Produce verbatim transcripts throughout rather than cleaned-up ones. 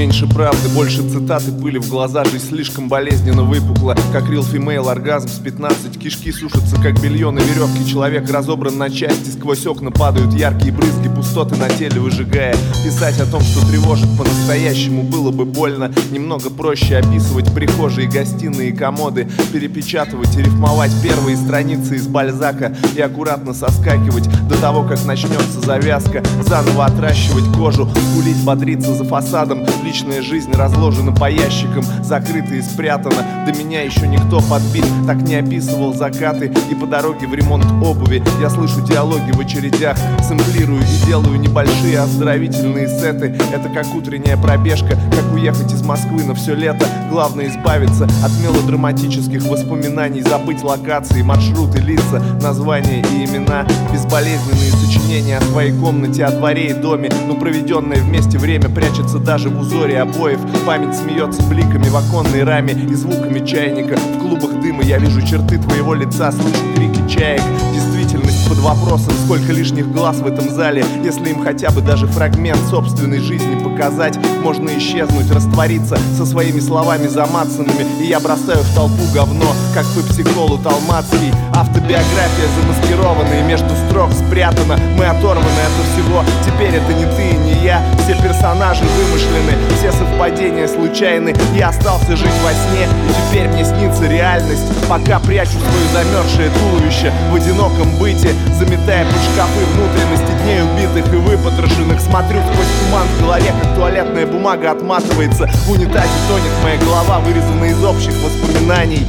меньше правды, больше цитаты, пыли в глаза. Жизнь слишком болезненно выпукла, как real female, оргазм с пятнадцать. Кишки сушатся, как белье на веревке. Человек разобран на части, сквозь окна падают яркие брызги, пустоты на теле выжигая. Писать о том, что тревожит по-настоящему, было бы больно. Немного проще описывать прихожие, гостиные и комоды, перепечатывать и рифмовать первые страницы из Бальзака и аккуратно соскакивать до того, как начнется завязка. Заново отращивать кожу, скулить, бодриться за фасадом. Личная жизнь разложена по ящикам, закрыта и спрятана. До меня еще никто подбит так не описывал закаты. И по дороге в ремонт обуви я слышу диалоги в очередях, сэмплирую и делаю небольшие оздоровительные сеты. Это как утренняя пробежка, как уехать из Москвы на все лето. Главное избавиться от мелодраматических воспоминаний, забыть локации, маршруты, лица, названия и имена. Безболезненные сочинения о своей комнате, о дворе и доме, но проведенное вместе время прячется даже в узоре обоев. Память смеется бликами в оконной раме и звуками чайника. В клубах дыма я вижу черты твоего лица, слышу крики чаек. Действительность под вопросом, сколько лишних глаз в этом зале. Если им хотя бы даже фрагмент собственной жизни показать, можно исчезнуть, раствориться со своими словами замацанными. И я бросаю в толпу говно, как пепси-колу Талмацкий. Автобиография замаскированная, между строк спрятана. Мы оторваны от всего, теперь это не ты и не я. Все персонажи вымышлены, все совпадения случайны. Я остался жить во сне, и теперь мне снится реальность. Пока прячу свое замерзшее туловище в одиноком быте, заметая под шкафы внутренности дней убитых и выпотрошенных. Смотрю сквозь туман в голове, как туалетная бумага отматывается. В унитазе тонет моя голова, вырезанная из общих воспоминаний.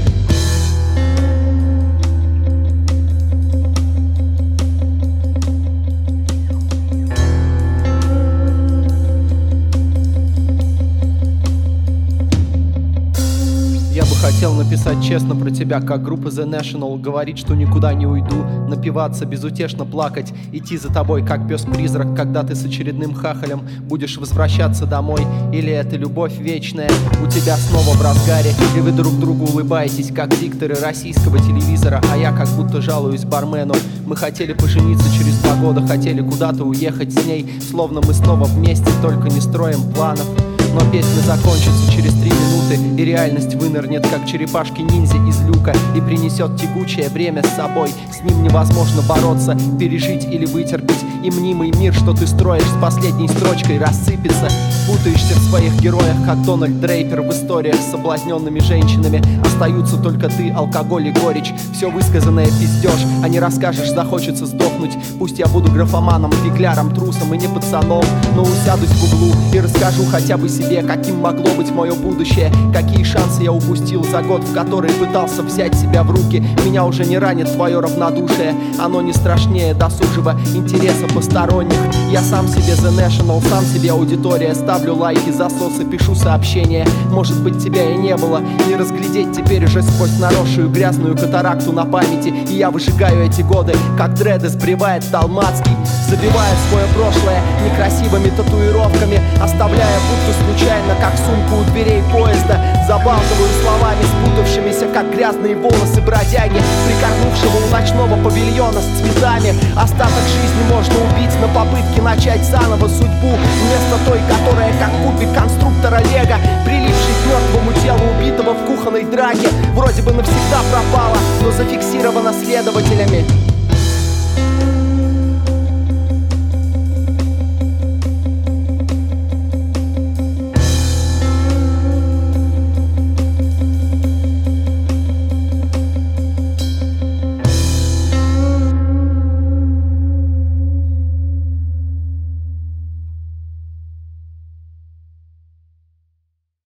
Я бы хотел написать честно про тебя, как группа The National. Говорить, что никуда не уйду, напиваться, безутешно плакать, идти за тобой, как пес-призрак, когда ты с очередным хахалем будешь возвращаться домой. Или это любовь вечная у тебя снова в разгаре, и вы друг другу улыбаетесь, как дикторы российского телевизора, а я как будто жалуюсь бармену. Мы хотели пожениться через два года, хотели куда-то уехать с ней, словно мы снова вместе, только не строим планов. Но песня закончится через три минуты, и реальность вынырнет, как черепашки-ниндзя из люка, и принесет тягучее время с собой. С ним невозможно бороться, пережить или вытерпеть, и мнимый мир, что ты строишь с последней строчкой, рассыпется. Путаешься в своих героях, как Дональд Дрейпер в историях с соблазненными женщинами. Остаются только ты, алкоголь и горечь. Все высказанное пиздеж, а не расскажешь, захочется сдохнуть. Пусть я буду графоманом, фигляром, трусом и не пацаном, но усядусь в углу и расскажу хотя бы себе, каким могло быть мое будущее. Какие шансы я упустил за год, в который пытался взять себя в руки. Меня уже не ранит твое равнодушие, оно не страшнее досужего интереса посторонних. Я сам себе The National, сам себе аудитория. Ставлю лайки, засосы, пишу сообщения. Может быть, тебя и не было, не разглядеть теперь уже сквозь наросшую грязную катаракту на памяти. И я выжигаю эти годы, как дреды сбривает Талмацкий, забивая свое прошлое некрасивыми татуировками, оставляя будто случайно, как сумку у дверей поезда. Забалтываю словами, спутавшимися, как грязные волосы бродяги, прикорнувшего у ночного павильона с цветами. Остаток жизни можно убить на попытке начать заново судьбу, вместо той, которая как кубик конструктора Лего, прилипший к мертвому телу убитого в кухонной драке. Вроде бы навсегда пропала, но зафиксирована следователями.